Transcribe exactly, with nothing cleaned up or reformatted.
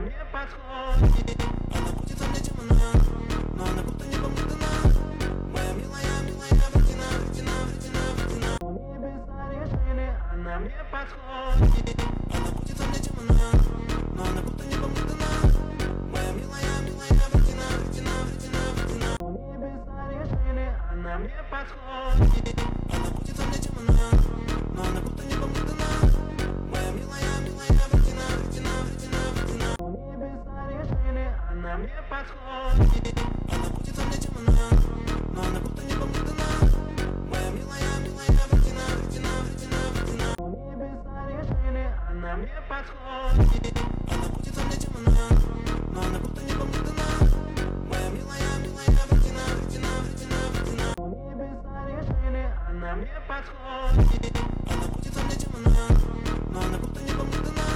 мне подходит. Она будет во мне темна, но она будто не помутана. Моя милая, милая, вредина, вредина, вредина, вредина. Небеса решили, она мне подходит. Она будет во мне темна, но она будто не помутана. Моя милая, милая, вредина, вредина, вредина, вредина. Небеса решили, она мне подходит. Она будет во мне темна, но она будто не помутана. Моя милая, милая, вредина, вредина, вредина, вредина. Небеса решили, она мне подходит. Она будет во мне темна, но она будто не помутана. Моя милая, милая, вредина, вредина, вредина, вредина. Небеса решили, она мне подходит. Она будет во мне темна, но она будто не помутана. Моя милая, милая, вредина, вредина, вредина, вредина. Небеса решили, она мне подходит. Она будет во мне темна, но она будто не помутана.